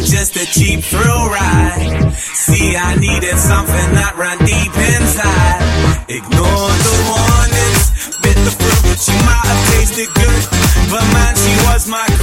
just a cheap thrill ride. See, I needed something that ran deep inside. Ignore the warnings, bit the fruit, she might have tasted good, but man, she was my